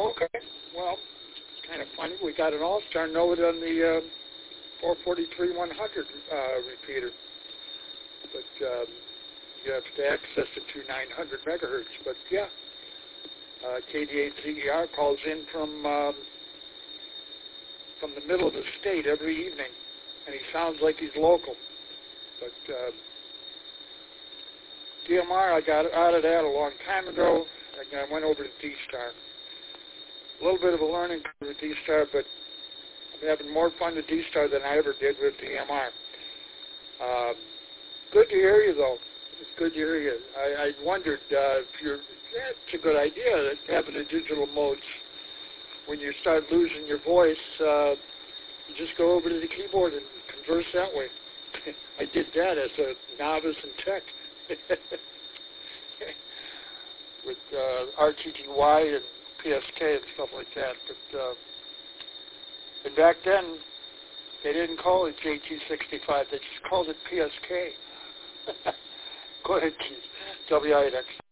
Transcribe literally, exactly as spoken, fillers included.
Okay. Well, it's kind of funny. We got an all-star note on the uh, four forty-three one hundred uh, repeater. But um, you have to access it to nine hundred megahertz. But, yeah, uh, K D eight Z E R calls in from um, from the middle of the state every evening, and he sounds like he's local. But uh, D M R, I got out of that a long time ago, and I went over to D-Star. A little bit of a learning curve with D-Star, but I'm having more fun with D-Star than I ever did with D M R. Uh, good to hear you, though. It's good to hear you. I, I wondered uh, if you're, that's a good idea, that having the digital modes. When you start losing your voice, uh, you just go over to the keyboard and converse that way. I did that as a novice in tech with uh, R T T Y and P S K and stuff like that. But uh, and back then, they didn't call it J T sixty-five. They just called it P S K. Go ahead, Keith. W I N X.